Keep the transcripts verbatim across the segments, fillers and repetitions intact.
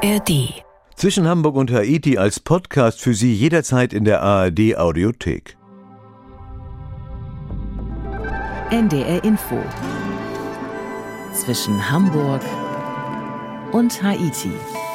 R D. Zwischen Hamburg und Haiti als Podcast für Sie jederzeit in der A R D Audiothek. N D R Info. Zwischen Hamburg und Haiti.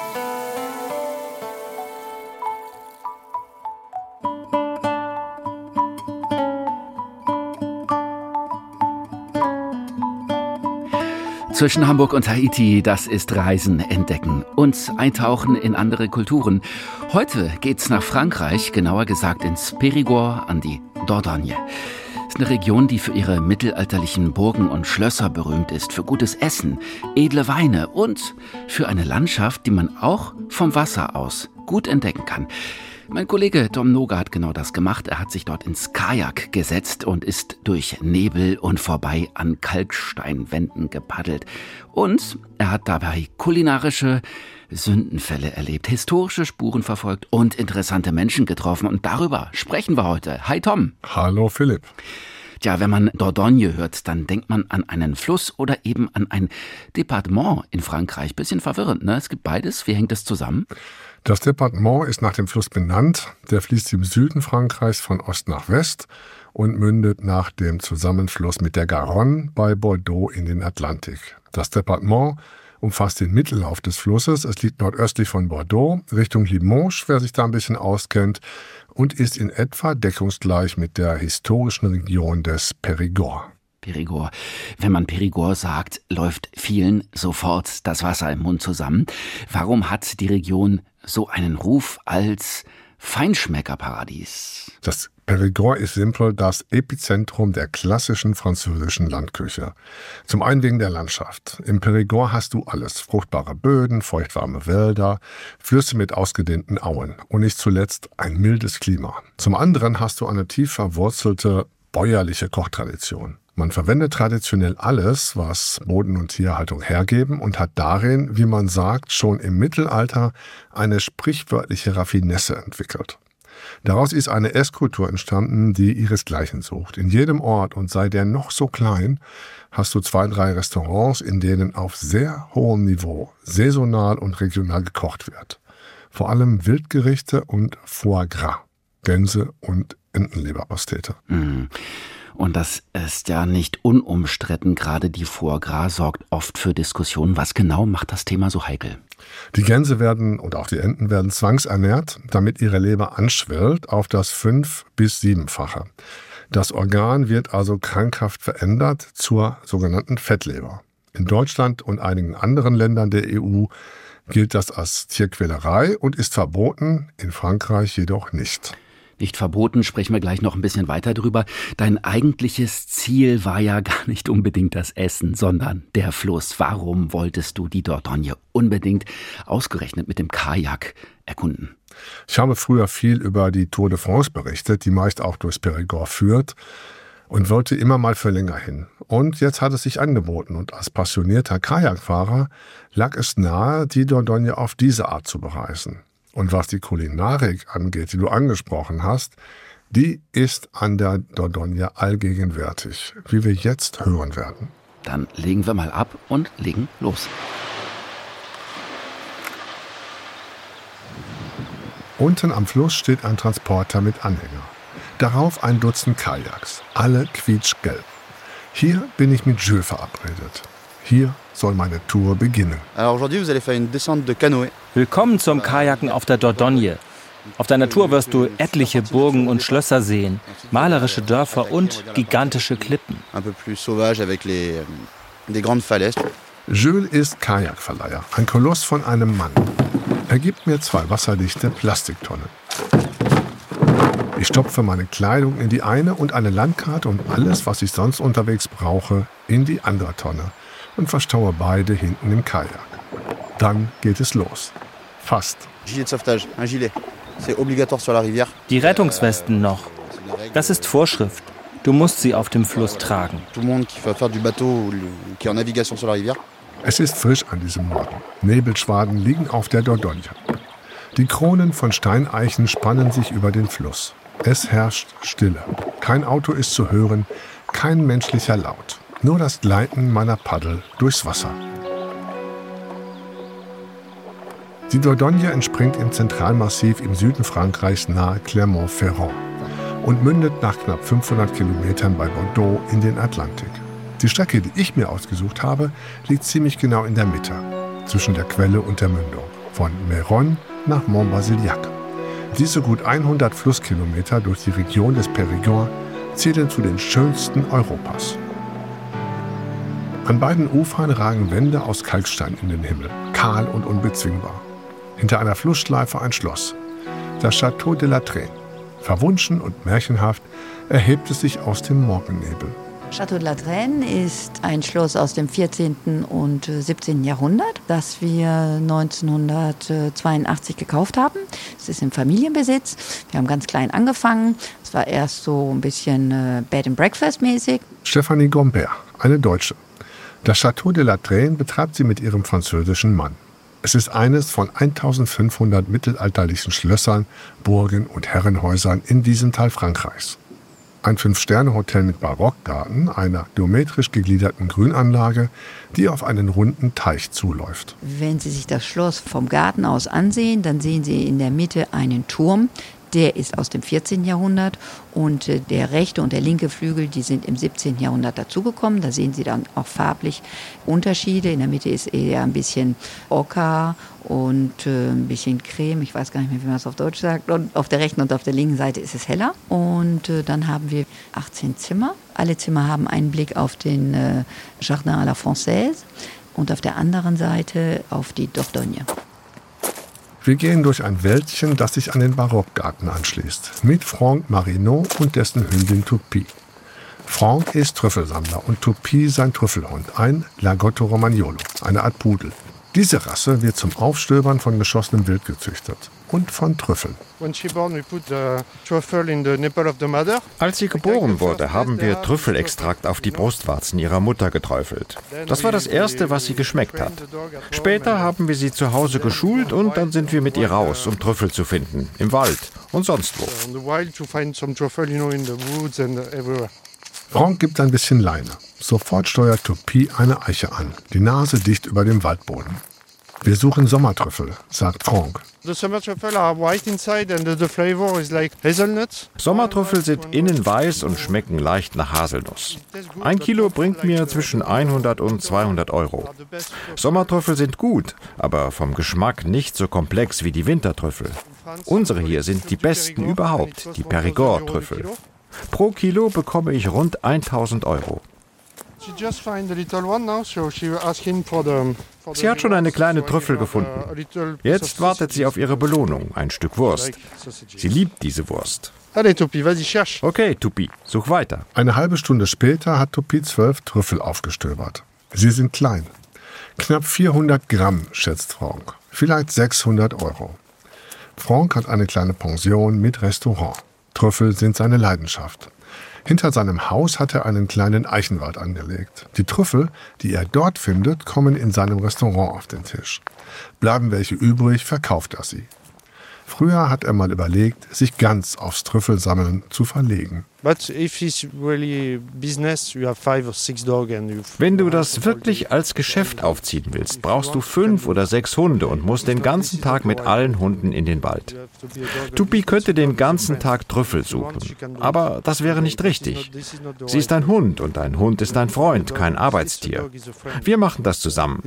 Zwischen Hamburg und Haiti, das ist Reisen, Entdecken und Eintauchen in andere Kulturen. Heute geht's nach Frankreich, genauer gesagt ins Périgord an die Dordogne. Das ist eine Region, die für ihre mittelalterlichen Burgen und Schlösser berühmt ist, für gutes Essen, edle Weine und für eine Landschaft, die man auch vom Wasser aus gut entdecken kann. Mein Kollege Tom Noga hat genau das gemacht. Er hat sich dort ins Kajak gesetzt und ist durch Nebel und vorbei an Kalksteinwänden gepaddelt. Und er hat dabei kulinarische Sündenfälle erlebt, historische Spuren verfolgt und interessante Menschen getroffen. Und darüber sprechen wir heute. Hi Tom. Hallo Philipp. Tja, wenn man Dordogne hört, dann denkt man an einen Fluss oder eben an ein Departement in Frankreich. Bisschen verwirrend, ne? Es gibt beides. Wie hängt das zusammen? Das Departement ist nach dem Fluss benannt. Der fließt im Süden Frankreichs von Ost nach West und mündet nach dem Zusammenfluss mit der Garonne bei Bordeaux in den Atlantik. Das Departement umfasst den Mittellauf des Flusses. Es liegt nordöstlich von Bordeaux, Richtung Limoges, wer sich da ein bisschen auskennt, und ist in etwa deckungsgleich mit der historischen Region des Périgord. Périgord. Wenn man Périgord sagt, läuft vielen sofort das Wasser im Mund zusammen. Warum hat die Region so einen Ruf als Feinschmeckerparadies? Das Périgord ist simpel das Epizentrum der klassischen französischen Landküche. Zum einen wegen der Landschaft. Im Périgord hast du alles. Fruchtbare Böden, feuchtwarme Wälder, Flüsse mit ausgedehnten Auen und nicht zuletzt ein mildes Klima. Zum anderen hast du eine tief verwurzelte bäuerliche Kochtradition. Man verwendet traditionell alles, was Boden- und Tierhaltung hergeben und hat darin, wie man sagt, schon im Mittelalter eine sprichwörtliche Raffinesse entwickelt. Daraus ist eine Esskultur entstanden, die ihresgleichen sucht. In jedem Ort, und sei der noch so klein, hast du zwei, drei Restaurants, in denen auf sehr hohem Niveau saisonal und regional gekocht wird. Vor allem Wildgerichte und Foie Gras, Gänse- und Entenleberpastete. Mm. Und das ist ja nicht unumstritten. Gerade die Foie Gras sorgt oft für Diskussionen. Was genau macht das Thema so heikel? Die Gänse werden und auch die Enten werden zwangsernährt, damit ihre Leber anschwillt auf das fünf- bis siebenfache. Das Organ wird also krankhaft verändert zur sogenannten Fettleber. In Deutschland und einigen anderen Ländern der E U gilt das als Tierquälerei und ist verboten, in Frankreich jedoch nicht. Nicht verboten, sprechen wir gleich noch ein bisschen weiter drüber. Dein eigentliches Ziel war ja gar nicht unbedingt das Essen, sondern der Fluss. Warum wolltest du die Dordogne unbedingt ausgerechnet mit dem Kajak erkunden? Ich habe früher viel über die Tour de France berichtet, die meist auch durchs Périgord führt, und wollte immer mal für länger hin. Und jetzt hat es sich angeboten, und als passionierter Kajakfahrer lag es nahe, die Dordogne auf diese Art zu bereisen. Und was die Kulinarik angeht, die du angesprochen hast, die ist an der Dordogne allgegenwärtig, wie wir jetzt hören werden. Dann legen wir mal ab und legen los. Unten am Fluss steht ein Transporter mit Anhänger. Darauf ein Dutzend Kajaks, alle quietschgelb. Hier bin ich mit Jules verabredet. Hier soll meine Tour beginnen. Willkommen zum Kajaken auf der Dordogne. Auf deiner Tour wirst du etliche Burgen und Schlösser sehen, malerische Dörfer und gigantische Klippen. Jules ist Kajakverleiher, ein Koloss von einem Mann. Er gibt mir zwei wasserdichte Plastiktonnen. Ich stopfe meine Kleidung in die eine und eine Landkarte und alles, was ich sonst unterwegs brauche, in die andere Tonne und verstaue beide hinten im Kajak. Dann geht es los. Fast. Die Rettungswesten noch. Das ist Vorschrift. Du musst sie auf dem Fluss tragen. Es ist frisch an diesem Morgen. Nebelschwaden liegen auf der Dordogne. Die Kronen von Steineichen spannen sich über den Fluss. Es herrscht Stille. Kein Auto ist zu hören, kein menschlicher Laut. Nur das Gleiten meiner Paddel durchs Wasser. Die Dordogne entspringt im Zentralmassiv im Süden Frankreichs nahe Clermont-Ferrand und mündet nach knapp fünfhundert Kilometern bei Bordeaux in den Atlantik. Die Strecke, die ich mir ausgesucht habe, liegt ziemlich genau in der Mitte, zwischen der Quelle und der Mündung, von Méronne nach Montbaziliac. Diese gut hundert Flusskilometer durch die Region des Périgord zählen zu den schönsten Europas. An beiden Ufern ragen Wände aus Kalkstein in den Himmel, kahl und unbezwingbar. Hinter einer Flussschleife ein Schloss, das Château de la Traîne. Verwunschen und märchenhaft erhebt es sich aus dem Morgennebel. Château de la Traîne ist ein Schloss aus dem vierzehnten und siebzehnten Jahrhundert, das wir neunzehnhundertzweiundachtzig gekauft haben. Es ist im Familienbesitz. Wir haben ganz klein angefangen. Es war erst so ein bisschen Bed and Breakfast mäßig. Stéphanie Gombert, eine Deutsche. Das Château de la Traîne betreibt sie mit ihrem französischen Mann. Es ist eines von eintausendfünfhundert mittelalterlichen Schlössern, Burgen und Herrenhäusern in diesem Teil Frankreichs. Ein Fünf-Sterne-Hotel mit Barockgarten, einer geometrisch gegliederten Grünanlage, die auf einen runden Teich zuläuft. Wenn Sie sich das Schloss vom Garten aus ansehen, dann sehen Sie in der Mitte einen Turm. Der ist aus dem vierzehnten Jahrhundert und der rechte und der linke Flügel, die sind im siebzehnten Jahrhundert dazugekommen. Da sehen Sie dann auch farblich Unterschiede. In der Mitte ist eher ein bisschen Ocker und äh, ein bisschen Creme. Ich weiß gar nicht mehr, wie man es auf Deutsch sagt. Und auf der rechten und auf der linken Seite ist es heller. Und äh, dann haben wir achtzehn Zimmer. Alle Zimmer haben einen Blick auf den äh, Jardin à la Française und auf der anderen Seite auf die Dordogne. Wir gehen durch ein Wäldchen, das sich an den Barockgarten anschließt, mit Franck Marinaud und dessen Hündin Toupie. Franck ist Trüffelsammler und Toupie sein Trüffelhund, ein Lagotto Romagnolo, eine Art Pudel. Diese Rasse wird zum Aufstöbern von geschossenem Wild gezüchtet und von Trüffeln. Als sie geboren wurde, haben wir Trüffelextrakt auf die Brustwarzen ihrer Mutter geträufelt. Das war das Erste, was sie geschmeckt hat. Später haben wir sie zu Hause geschult und dann sind wir mit ihr raus, um Trüffel zu finden, im Wald und sonst wo. Franck gibt ein bisschen Leine. Sofort steuert Toupie eine Eiche an, die Nase dicht über dem Waldboden. Wir suchen Sommertrüffel, sagt Franck. Sommertrüffel sind innen weiß und schmecken leicht nach Haselnuss. Ein Kilo bringt mir zwischen hundert und zweihundert Euro. Sommertrüffel sind gut, aber vom Geschmack nicht so komplex wie die Wintertrüffel. Unsere hier sind die besten überhaupt, die Périgord-Trüffel. Pro Kilo bekomme ich rund tausend Euro. Sie hat schon eine kleine Trüffel gefunden. Jetzt wartet sie auf ihre Belohnung, ein Stück Wurst. Sie liebt diese Wurst. Okay, Toupie, such weiter. Eine halbe Stunde später hat Toupie zwölf Trüffel aufgestöbert. Sie sind klein. Knapp vierhundert Gramm, schätzt Franck. Vielleicht sechshundert Euro. Franck hat eine kleine Pension mit Restaurant. Trüffel sind seine Leidenschaft. Hinter seinem Haus hat er einen kleinen Eichenwald angelegt. Die Trüffel, die er dort findet, kommen in seinem Restaurant auf den Tisch. Bleiben welche übrig, verkauft er sie. Früher hat er mal überlegt, sich ganz aufs Trüffelsammeln zu verlegen. Wenn du das wirklich als Geschäft aufziehen willst, brauchst du fünf oder sechs Hunde und musst den ganzen Tag mit allen Hunden in den Wald. Toupie könnte den ganzen Tag Trüffel suchen, aber das wäre nicht richtig. Sie ist ein Hund und ein Hund ist ein Freund, kein Arbeitstier. Wir machen das zusammen.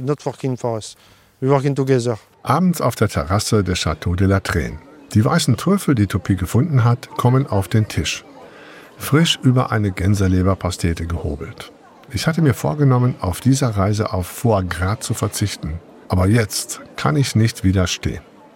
Abends auf der Terrasse des Château de la Traîne. Die weißen Trüffel, die Toupie gefunden hat, kommen auf den Tisch. Frisch über eine Gänseleberpastete gehobelt. Ich hatte mir vorgenommen, auf dieser Reise auf Foie Gras zu verzichten. Aber jetzt kann ich nicht widerstehen.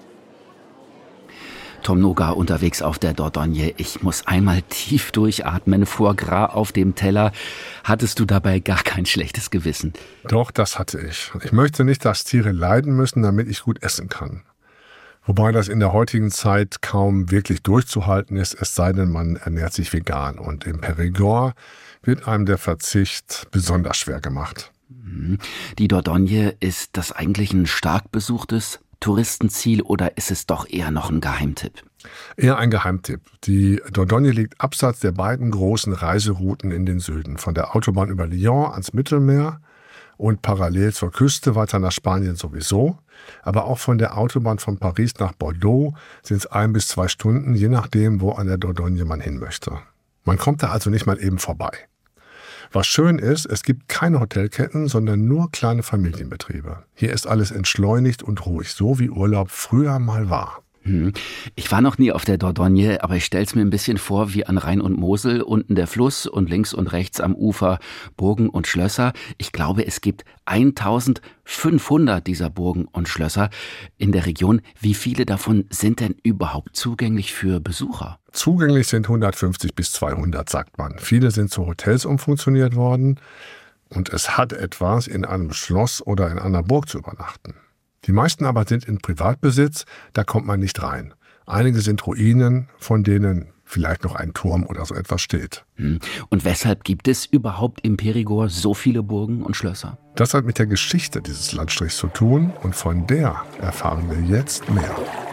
Tom Noga unterwegs auf der Dordogne. Ich muss einmal tief durchatmen. Foie Gras auf dem Teller. Hattest du dabei gar kein schlechtes Gewissen? Doch, das hatte ich. Ich möchte nicht, dass Tiere leiden müssen, damit ich gut essen kann. Wobei das in der heutigen Zeit kaum wirklich durchzuhalten ist, es sei denn, man ernährt sich vegan. Und im Périgord wird einem der Verzicht besonders schwer gemacht. Die Dordogne, ist das eigentlich ein stark besuchtes Touristenziel oder ist es doch eher noch ein Geheimtipp? Eher ein Geheimtipp. Die Dordogne liegt abseits der beiden großen Reiserouten in den Süden, von der Autobahn über Lyon ans Mittelmeer und parallel zur Küste weiter nach Spanien sowieso. Aber auch von der Autobahn von Paris nach Bordeaux sind es ein bis zwei Stunden, je nachdem, wo an der Dordogne man hin möchte. Man kommt da also nicht mal eben vorbei. Was schön ist, es gibt keine Hotelketten, sondern nur kleine Familienbetriebe. Hier ist alles entschleunigt und ruhig, so wie Urlaub früher mal war. Ich war noch nie auf der Dordogne, aber ich stell's mir ein bisschen vor wie an Rhein und Mosel, unten der Fluss und links und rechts am Ufer Burgen und Schlösser. Ich glaube, es gibt eintausendfünfhundert dieser Burgen und Schlösser in der Region. Wie viele davon sind denn überhaupt zugänglich für Besucher? Zugänglich sind hundertfünfzig bis zweihundert, sagt man. Viele sind zu Hotels umfunktioniert worden und es hat etwas, in einem Schloss oder in einer Burg zu übernachten. Die meisten aber sind in Privatbesitz, da kommt man nicht rein. Einige sind Ruinen, von denen vielleicht noch ein Turm oder so etwas steht. Und weshalb gibt es überhaupt im Périgord so viele Burgen und Schlösser? Das hat mit der Geschichte dieses Landstrichs zu tun und von der erfahren wir jetzt mehr.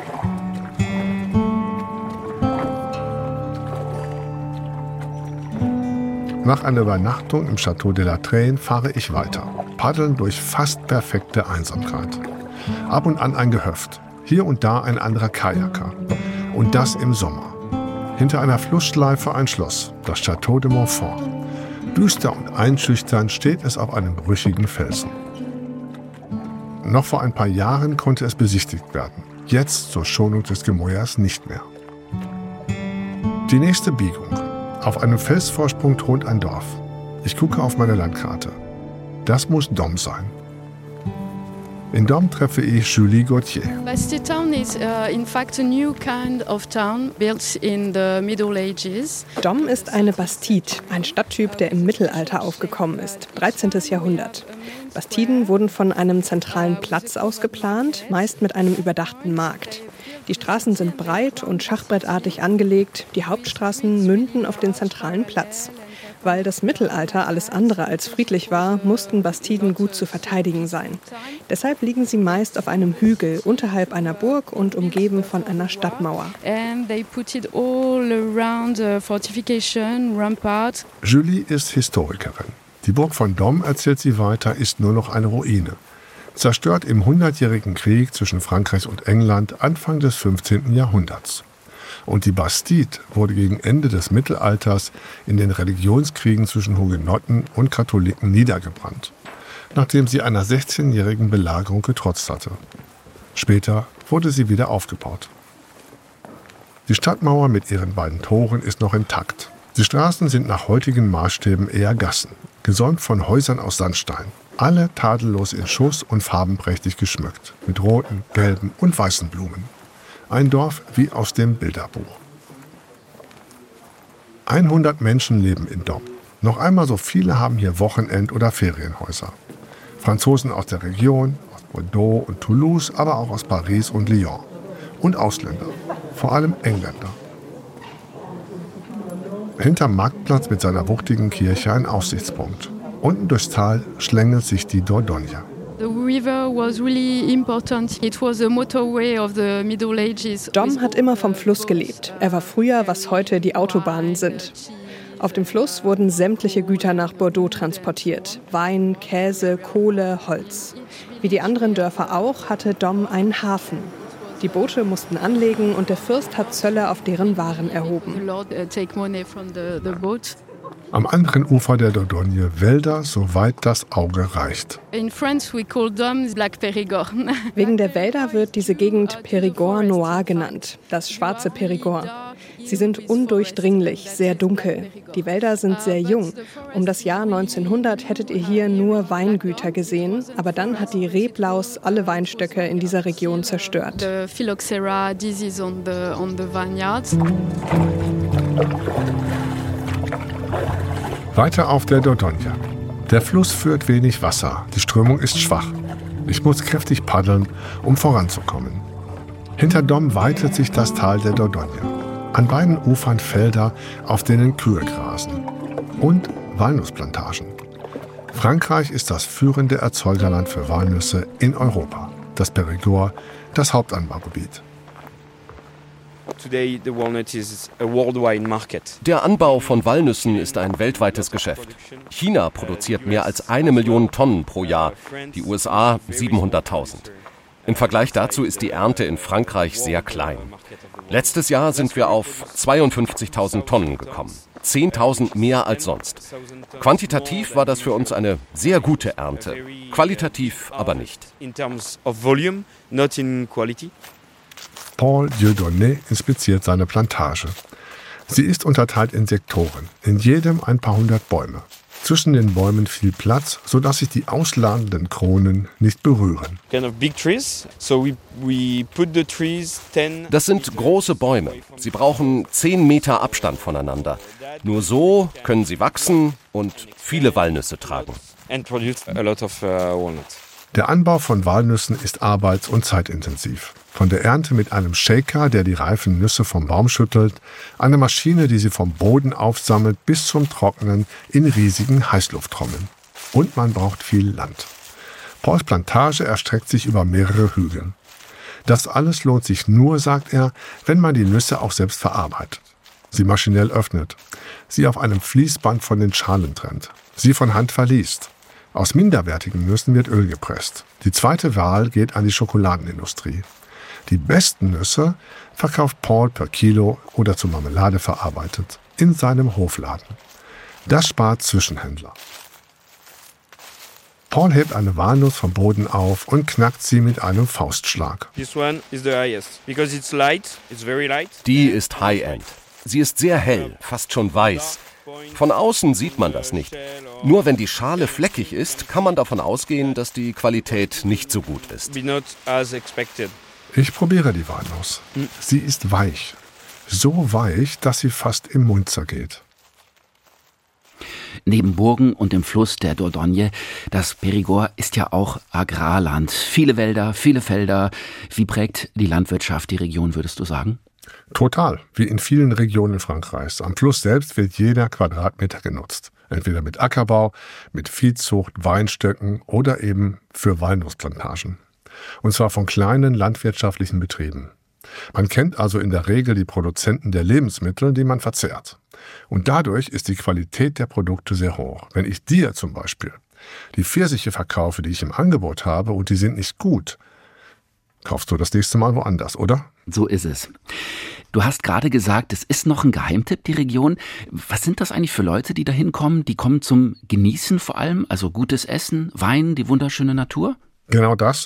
Nach einer Übernachtung im Château de la Treine fahre ich weiter, paddeln durch fast perfekte Einsamkeit. Ab und an ein Gehöft, hier und da ein anderer Kajaker. Und das im Sommer. Hinter einer Flussschleife ein Schloss, das Château de Montfort. Düster und einschüchternd steht es auf einem brüchigen Felsen. Noch vor ein paar Jahren konnte es besichtigt werden, jetzt zur Schonung des Gemäuers nicht mehr. Die nächste Biegung. Auf einem Felsvorsprung thront ein Dorf. Ich gucke auf meine Landkarte. Das muss Dom sein. In Dom treffe ich Julie Gauthier. Bastide Town is uh, in fact a new kind of town built in the Middle Ages. Dom ist eine Bastide, ein Stadttyp, der im Mittelalter aufgekommen ist, dreizehnten. Jahrhundert. Bastiden wurden von einem zentralen Platz aus geplant, meist mit einem überdachten Markt. Die Straßen sind breit und schachbrettartig angelegt, die Hauptstraßen münden auf den zentralen Platz. Weil das Mittelalter alles andere als friedlich war, mussten Bastiden gut zu verteidigen sein. Deshalb liegen sie meist auf einem Hügel unterhalb einer Burg und umgeben von einer Stadtmauer. And they put it all around a fortification, rampart. Julie ist Historikerin. Die Burg von Dom, erzählt sie weiter, ist nur noch eine Ruine. Zerstört im Hundertjährigen Krieg zwischen Frankreich und England Anfang des fünfzehnten. Jahrhunderts. Und die Bastide wurde gegen Ende des Mittelalters in den Religionskriegen zwischen Hugenotten und Katholiken niedergebrannt, nachdem sie einer sechzehnjährigen Belagerung getrotzt hatte. Später wurde sie wieder aufgebaut. Die Stadtmauer mit ihren beiden Toren ist noch intakt. Die Straßen sind nach heutigen Maßstäben eher Gassen, gesäumt von Häusern aus Sandstein. Alle tadellos in Schuss und farbenprächtig geschmückt, mit roten, gelben und weißen Blumen. Ein Dorf wie aus dem Bilderbuch. hundert Menschen leben in Dom. Noch einmal so viele haben hier Wochenend- oder Ferienhäuser. Franzosen aus der Region, aus Bordeaux und Toulouse, aber auch aus Paris und Lyon. Und Ausländer, vor allem Engländer. Hinterm Marktplatz mit seiner wuchtigen Kirche ein Aussichtspunkt. Unten durchs Tal schlängelt sich die Dordogne. The river was really important. It was a motorway of the Middle Ages. Dom hat immer vom Fluss gelebt. Er war früher, was heute die Autobahnen sind. Auf dem Fluss wurden sämtliche Güter nach Bordeaux transportiert. Wein, Käse, Kohle, Holz. Wie die anderen Dörfer auch, hatte Dom einen Hafen. Die Boote mussten anlegen und der Fürst hat Zölle auf deren Waren erhoben. Am anderen Ufer der Dordogne Wälder, soweit das Auge reicht. In France we call Dom Black Périgord. Wegen der Wälder wird diese Gegend Périgord Noir genannt, das schwarze Périgord. Sie sind undurchdringlich, sehr dunkel. Die Wälder sind sehr jung. Um das Jahr neunzehnhundert hättet ihr hier nur Weingüter gesehen, aber dann hat die Reblaus alle Weinstöcke in dieser Region zerstört. The phylloxera disease on the on the vineyards. Weiter auf der Dordogne. Der Fluss führt wenig Wasser, die Strömung ist schwach. Ich muss kräftig paddeln, um voranzukommen. Hinter Dom weitet sich das Tal der Dordogne. An beiden Ufern Felder, auf denen Kühe grasen. Und Walnussplantagen. Frankreich ist das führende Erzeugerland für Walnüsse in Europa. Das Périgord, das Hauptanbaugebiet. Der Anbau von Walnüssen ist ein weltweites Geschäft. China produziert mehr als eine Million Tonnen pro Jahr, die U S A siebenhunderttausend. Im Vergleich dazu ist die Ernte in Frankreich sehr klein. Letztes Jahr sind wir auf zweiundfünfzigtausend Tonnen gekommen, zehntausend mehr als sonst. Quantitativ war das für uns eine sehr gute Ernte, qualitativ aber nicht. Paul Dieudonné inspiziert seine Plantage. Sie ist unterteilt in Sektoren, in jedem ein paar hundert Bäume. Zwischen den Bäumen viel Platz, sodass sich die ausladenden Kronen nicht berühren. Das sind große Bäume. Sie brauchen zehn Meter Abstand voneinander. Nur so können sie wachsen und viele Walnüsse tragen. Der Anbau von Walnüssen ist arbeits- und zeitintensiv. Von der Ernte mit einem Shaker, der die reifen Nüsse vom Baum schüttelt, einer Maschine, die sie vom Boden aufsammelt, bis zum Trocknen in riesigen Heißlufttrommeln. Und man braucht viel Land. Pauls Plantage erstreckt sich über mehrere Hügel. Das alles lohnt sich nur, sagt er, wenn man die Nüsse auch selbst verarbeitet. Sie maschinell öffnet, sie auf einem Fließband von den Schalen trennt, sie von Hand verliest. Aus minderwertigen Nüssen wird Öl gepresst. Die zweite Wahl geht an die Schokoladenindustrie. Die besten Nüsse verkauft Paul per Kilo oder zur Marmelade verarbeitet in seinem Hofladen. Das spart Zwischenhändler. Paul hebt eine Walnuss vom Boden auf und knackt sie mit einem Faustschlag. Die ist High-End. Sie ist sehr hell, fast schon weiß. Von außen sieht man das nicht. Nur wenn die Schale fleckig ist, kann man davon ausgehen, dass die Qualität nicht so gut ist. Ich probiere die Walnuss. Sie ist weich. So weich, dass sie fast im Mund zergeht. Neben Burgen und dem Fluss der Dordogne, das Périgord ist ja auch Agrarland. Viele Wälder, viele Felder. Wie prägt die Landwirtschaft die Region, würdest du sagen? Total, wie in vielen Regionen Frankreichs. Am Fluss selbst wird jeder Quadratmeter genutzt. Entweder mit Ackerbau, mit Viehzucht, Weinstöcken oder eben für Walnussplantagen. Und zwar von kleinen landwirtschaftlichen Betrieben. Man kennt also in der Regel die Produzenten der Lebensmittel, die man verzehrt. Und dadurch ist die Qualität der Produkte sehr hoch. Wenn ich dir zum Beispiel die Pfirsiche verkaufe, die ich im Angebot habe und die sind nicht gut, kaufst du das nächste Mal woanders, oder? So ist es. Du hast gerade gesagt, es ist noch ein Geheimtipp, die Region. Was sind das eigentlich für Leute, die da hinkommen? Die kommen zum Genießen vor allem, also gutes Essen, Wein, die wunderschöne Natur? Genau das,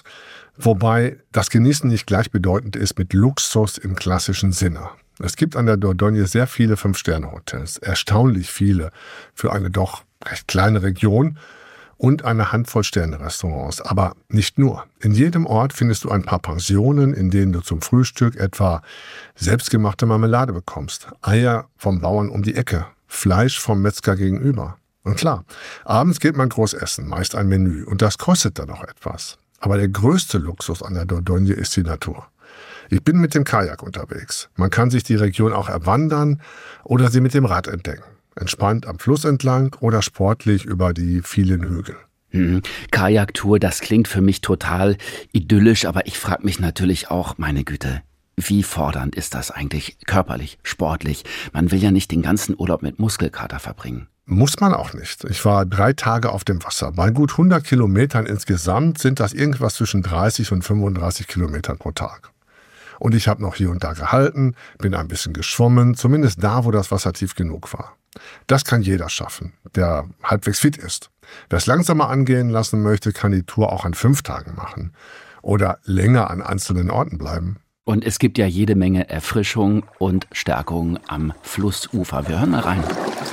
wobei das Genießen nicht gleichbedeutend ist mit Luxus im klassischen Sinne. Es gibt an der Dordogne sehr viele Fünf-Sterne-Hotels, erstaunlich viele für eine doch recht kleine Region und eine Handvoll Sterne-Restaurants. Aber nicht nur. In jedem Ort findest du ein paar Pensionen, in denen du zum Frühstück etwa selbstgemachte Marmelade bekommst, Eier vom Bauern um die Ecke, Fleisch vom Metzger gegenüber. Und klar, abends geht man groß essen, meist ein Menü, und das kostet dann auch etwas. Aber der größte Luxus an der Dordogne ist die Natur. Ich bin mit dem Kajak unterwegs. Man kann sich die Region auch erwandern oder sie mit dem Rad entdecken. Entspannt am Fluss entlang oder sportlich über die vielen Hügel. Hm, Kajaktour, das klingt für mich total idyllisch, aber ich frage mich natürlich auch, meine Güte, wie fordernd ist das eigentlich körperlich, sportlich? Man will ja nicht den ganzen Urlaub mit Muskelkater verbringen. Muss man auch nicht. Ich war drei Tage auf dem Wasser. Bei gut hundert Kilometern insgesamt sind das irgendwas zwischen dreißig und fünfunddreißig Kilometern pro Tag. Und ich habe noch hier und da gehalten, bin ein bisschen geschwommen, zumindest da, wo das Wasser tief genug war. Das kann jeder schaffen, der halbwegs fit ist. Wer es langsamer angehen lassen möchte, kann die Tour auch an fünf Tagen machen oder länger an einzelnen Orten bleiben. Und es gibt ja jede Menge Erfrischung und Stärkung am Flussufer. Wir hören mal rein.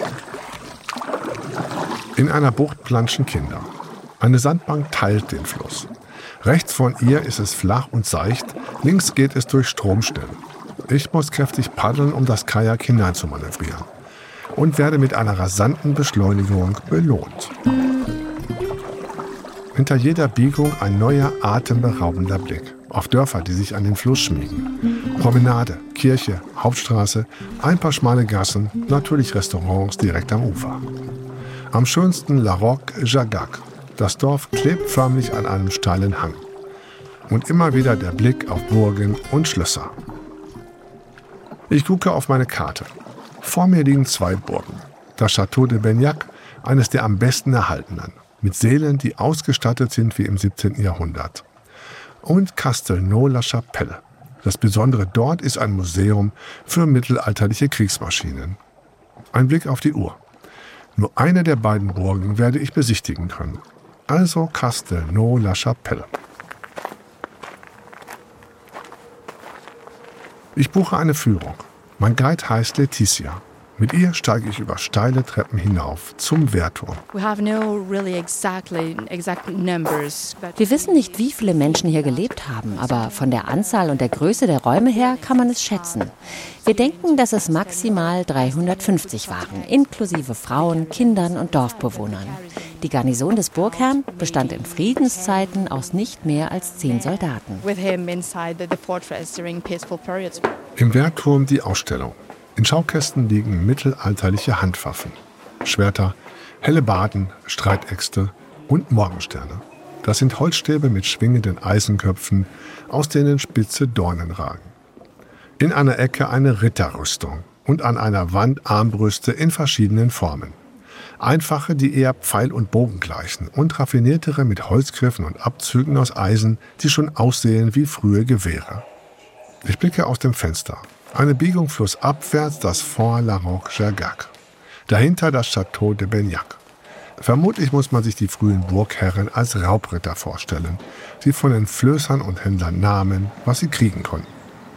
In einer Bucht planschen Kinder. Eine Sandbank teilt den Fluss. Rechts von ihr ist es flach und seicht, links geht es durch Stromstellen. Ich muss kräftig paddeln, um das Kajak hineinzumanövrieren. Und werde mit einer rasanten Beschleunigung belohnt. Hinter jeder Biegung ein neuer, atemberaubender Blick auf Dörfer, die sich an den Fluss schmiegen. Promenade, Kirche, Hauptstraße, ein paar schmale Gassen, natürlich Restaurants direkt am Ufer. Am schönsten La Roque-Jagac. Das Dorf klebt förmlich an einem steilen Hang. Und immer wieder der Blick auf Burgen und Schlösser. Ich gucke auf meine Karte. Vor mir liegen zwei Burgen. Das Château de Benyac, eines der am besten erhaltenen, mit Sälen, die ausgestattet sind wie im siebzehnten Jahrhundert. Und Castelnau-la-Chapelle. Das Besondere dort ist ein Museum für mittelalterliche Kriegsmaschinen. Ein Blick auf die Uhr. Nur eine der beiden Burgen werde ich besichtigen können. Also Castelnau-la-Chapelle. Ich buche eine Führung. Mein Guide heißt Laetitia. Mit ihr steige ich über steile Treppen hinauf zum Wehrturm. Wir wissen nicht, wie viele Menschen hier gelebt haben, aber von der Anzahl und der Größe der Räume her kann man es schätzen. Wir denken, dass es maximal dreihundertfünfzig waren, inklusive Frauen, Kindern und Dorfbewohnern. Die Garnison des Burgherrn bestand in Friedenszeiten aus nicht mehr als zehn Soldaten. Im Wehrturm die Ausstellung. In Schaukästen liegen mittelalterliche Handwaffen, Schwerter, Hellebarden, Streitäxte und Morgensterne. Das sind Holzstäbe mit schwingenden Eisenköpfen, aus denen spitze Dornen ragen. In einer Ecke eine Ritterrüstung und an einer Wand Armbrüste in verschiedenen Formen. Einfache, die eher Pfeil und Bogen gleichen, und raffiniertere mit Holzgriffen und Abzügen aus Eisen, die schon aussehen wie frühe Gewehre. Ich blicke aus dem Fenster. Eine Biegung flussabwärts, das Fort La Roque-Gergac. Dahinter das Château de Benyac. Vermutlich muss man sich die frühen Burgherren als Raubritter vorstellen, die von den Flößern und Händlern nahmen, was sie kriegen konnten.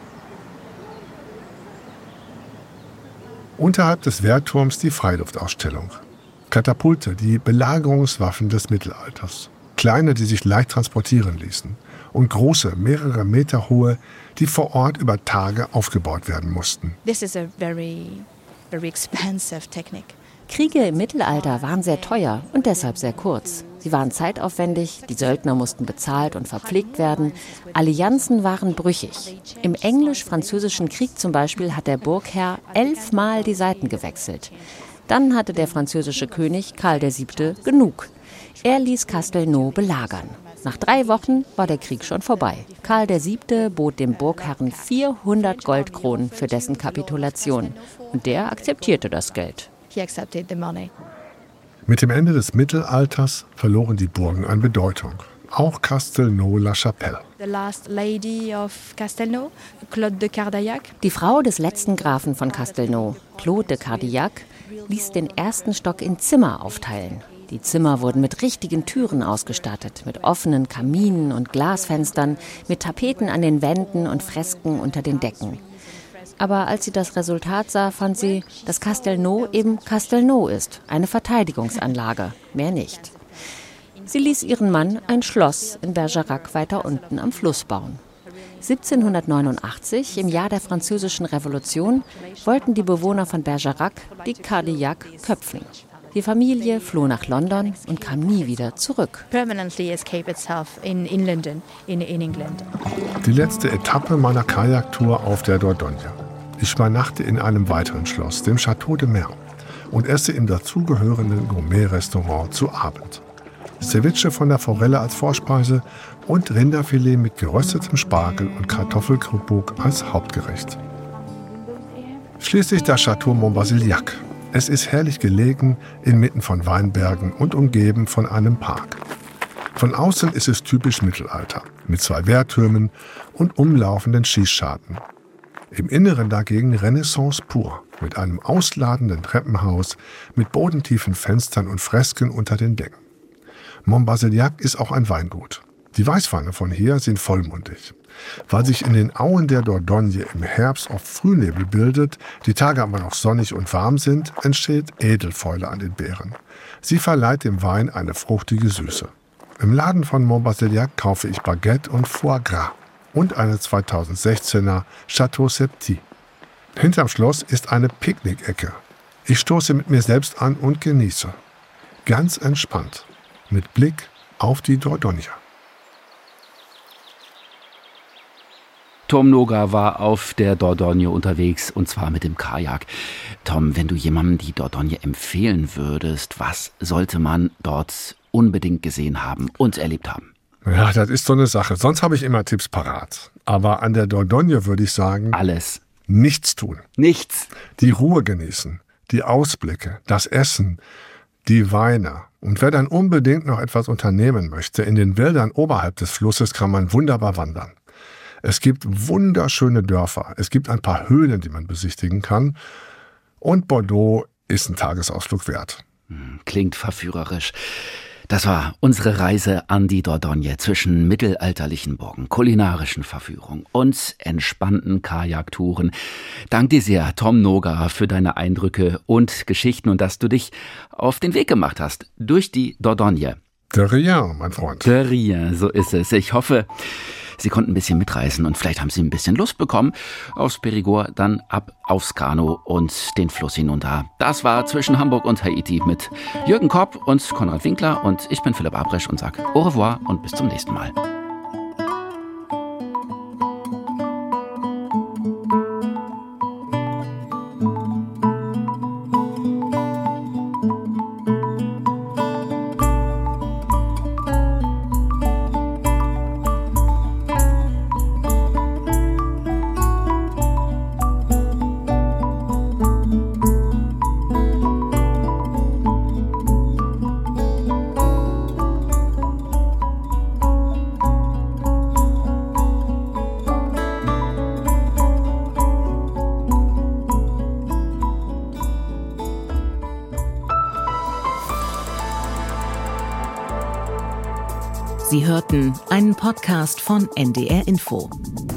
Unterhalb des Wehrturms die Freiluftausstellung. Katapulte, die Belagerungswaffen des Mittelalters. Kleine, die sich leicht transportieren ließen. Und große, mehrere Meter hohe, die vor Ort über Tage aufgebaut werden mussten. This is a very, very expensive technique. Kriege im Mittelalter waren sehr teuer und deshalb sehr kurz. Sie waren zeitaufwendig, die Söldner mussten bezahlt und verpflegt werden, Allianzen waren brüchig. Im Englisch-Französischen Krieg zum Beispiel hat der Burgherr elfmal die Seiten gewechselt. Dann hatte der französische König Karl der Siebte genug. Er ließ Castelnau belagern. Nach drei Wochen war der Krieg schon vorbei. Karl der Siebte bot dem Burgherrn vierhundert Goldkronen für dessen Kapitulation. Und der akzeptierte das Geld. Mit dem Ende des Mittelalters verloren die Burgen an Bedeutung. Auch Castelnau-la-Chapelle. Die Frau des letzten Grafen von Castelnau, Claude de Cardillac, ließ den ersten Stock in Zimmer aufteilen. Die Zimmer wurden mit richtigen Türen ausgestattet, mit offenen Kaminen und Glasfenstern, mit Tapeten an den Wänden und Fresken unter den Decken. Aber als sie das Resultat sah, fand sie, dass Castelnau eben Castelnau ist, eine Verteidigungsanlage, mehr nicht. Sie ließ ihren Mann ein Schloss in Bergerac weiter unten am Fluss bauen. siebzehnhundertneunundachtzig, im Jahr der Französischen Revolution, wollten die Bewohner von Bergerac die Cardillac köpfen. Die Familie floh nach London und kam nie wieder zurück. Die letzte Etappe meiner Kajaktour auf der Dordogne. Ich übernachte in einem weiteren Schloss, dem Château de Mer, und esse im dazugehörenden Gourmet-Restaurant zu Abend. Ceviche von der Forelle als Vorspeise und Rinderfilet mit geröstetem Spargel und Kartoffelcroûte als Hauptgericht. Schließlich das Château Montbaziliac. Es ist herrlich gelegen, inmitten von Weinbergen und umgeben von einem Park. Von außen ist es typisch Mittelalter, mit zwei Wehrtürmen und umlaufenden Schießscharten. Im Inneren dagegen Renaissance pur, mit einem ausladenden Treppenhaus, mit bodentiefen Fenstern und Fresken unter den Decken. Montbaziliac ist auch ein Weingut. Die Weißweine von hier sind vollmundig. Weil sich in den Auen der Dordogne im Herbst oft Frühnebel bildet, die Tage aber noch sonnig und warm sind, entsteht Edelfäule an den Beeren. Sie verleiht dem Wein eine fruchtige Süße. Im Laden von Montbaziliac kaufe ich Baguette und Foie Gras und eine zweitausendsechzehner Château Septy. Hinterm Schloss ist eine Picknickecke. Ich stoße mit mir selbst an und genieße. Ganz entspannt, mit Blick auf die Dordogne. Tom Noga war auf der Dordogne unterwegs, und zwar mit dem Kajak. Tom, wenn du jemandem die Dordogne empfehlen würdest, was sollte man dort unbedingt gesehen haben und erlebt haben? Ja, das ist so eine Sache. Sonst habe ich immer Tipps parat. Aber an der Dordogne würde ich sagen... Alles. Nichts tun. Nichts. Die Ruhe genießen, die Ausblicke, das Essen, die Weine. Und wer dann unbedingt noch etwas unternehmen möchte, in den Wäldern oberhalb des Flusses kann man wunderbar wandern. Es gibt wunderschöne Dörfer, es gibt ein paar Höhlen, die man besichtigen kann. Und Bordeaux ist ein Tagesausflug wert. Klingt verführerisch. Das war unsere Reise an die Dordogne zwischen mittelalterlichen Burgen, kulinarischen Verführung und entspannten Kajaktouren. Dank dir sehr, Tom Noga, für deine Eindrücke und Geschichten und dass du dich auf den Weg gemacht hast durch die Dordogne. De rien, mein Freund. De rien, so ist es. Ich hoffe, Sie konnten ein bisschen mitreisen und vielleicht haben Sie ein bisschen Lust bekommen aufs Périgord, dann ab aufs Kanu und den Fluss hinunter. Das war zwischen Hamburg und Haiti mit Jürgen Kopp und Konrad Winkler und ich bin Philipp Abresch und sage au revoir und bis zum nächsten Mal. Sie hörten einen Podcast von N D R Info.